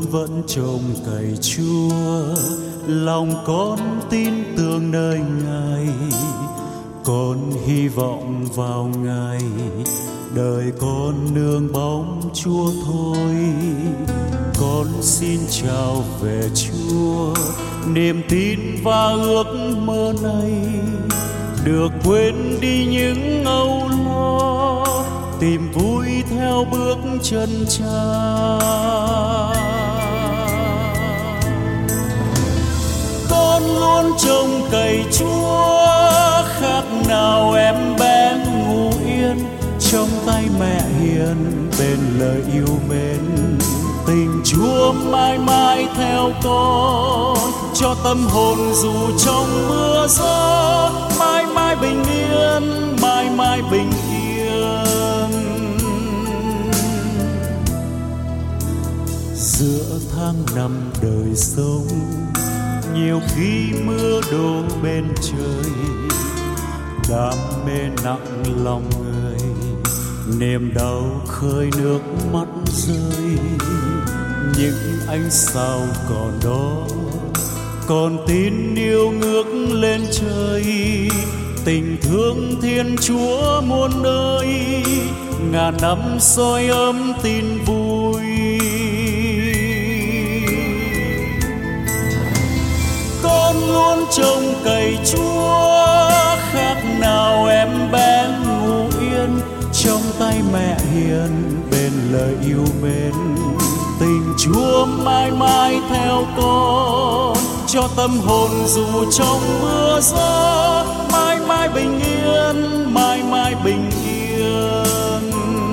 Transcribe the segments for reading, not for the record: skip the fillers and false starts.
vẫn trông cày Chúa, lòng con tin tưởng nơi Ngài, con hy vọng vào Ngài, đời con nương bóng Chúa thôi. Con xin chào về Chúa, niềm tin và ước mơ này được quên đi những âu lo, tìm vui theo bước chân Cha. Con luôn trông cậy Chúa, khác nào em bé ngủ yên trong tay mẹ hiền, bên lời yêu mến. Tình Chúa mãi mãi theo con, cho tâm hồn dù trong mưa gió, mãi mãi bình yên, mãi mãi bình yên. Giữa tháng năm đời sống, nhiều khi mưa đổ bên trời, đam mê nặng lòng người, niềm đau khơi nước mắt rơi. Những ánh sao còn đó, còn tin yêu ngước lên trời, tình thương Thiên Chúa muôn nơi, ngàn năm soi ấm tin vui. Con luôn trông cậy Chúa, khác nào em bé ngủ yên trong tay mẹ hiền, bên lời yêu mến. Tình Chúa mãi mãi theo con, cho tâm hồn dù trong mưa gió, mãi mãi bình yên, mãi mãi bình yên.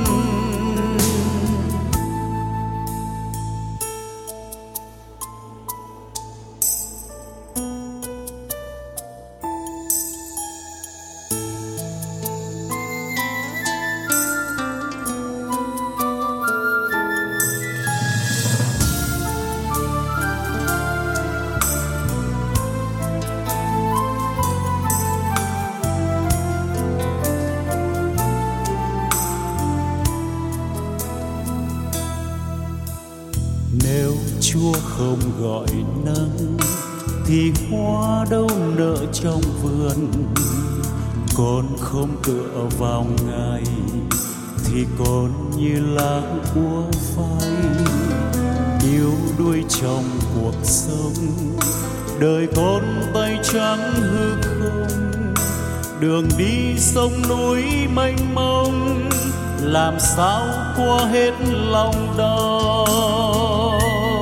Nếu Chúa không gọi nắng, thì hoa đâu nở trong vườn. Con không tựa vào Ngài, thì con như lá úa phai, yếu đuối trong cuộc sống. Đời con tay trắng hư không, đường đi sông núi mênh mông, làm sao qua hết lòng đông.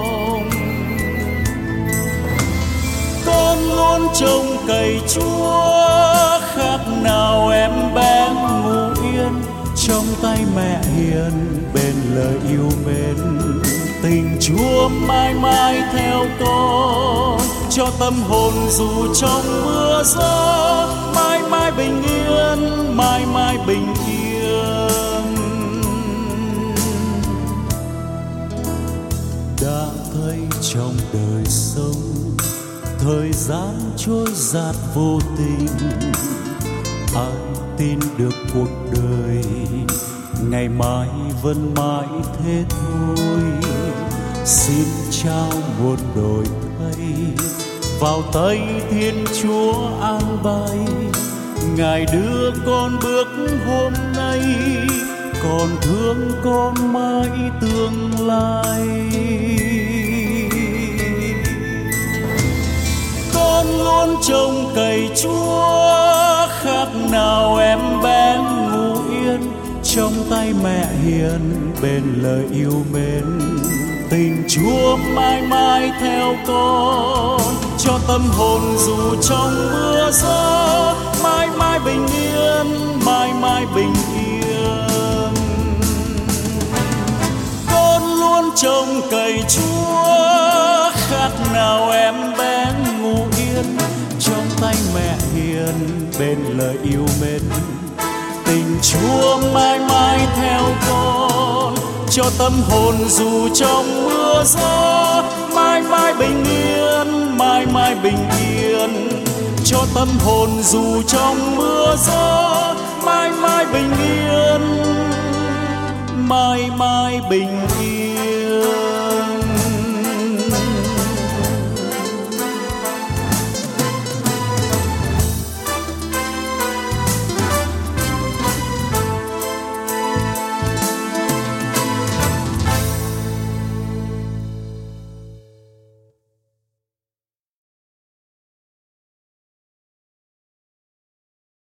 Con luôn trông cậy Chúa, khác nào em bé ngủ yên trong tay mẹ hiền, bên lời yêu mến. Tình Chúa mãi mãi theo con, cho tâm hồn dù trong mưa gió, mãi mãi bình yên, mãi mãi bình yên. Đã thấy trong đời sống, thời gian trôi dạt vô tình, ai tin được cuộc đời ngày mai vẫn mãi thế thôi. Xin trao một đổi thay vào tay Thiên Chúa an bài, Ngài đưa con bước hôm nay, còn thương con mãi tương lai. Con luôn trông cậy Chúa, khác nào em bé ngủ yên trong tay mẹ hiền, bên lời yêu mến. Tình Chúa mãi mãi theo con, cho tâm hồn dù trong mưa gió, mãi mãi bình yên, mãi mãi bình yên. Con luôn trông cậy Chúa, khác nào em bé ngủ yên trong tay mẹ hiền, bên lời yêu mến. Tình Chúa mãi mãi theo con, cho tâm hồn dù trong mưa gió, mãi mãi bình yên, mãi mãi bình yên. Cho tâm hồn dù trong mưa gió, mãi mãi bình yên, mãi mãi bình yên.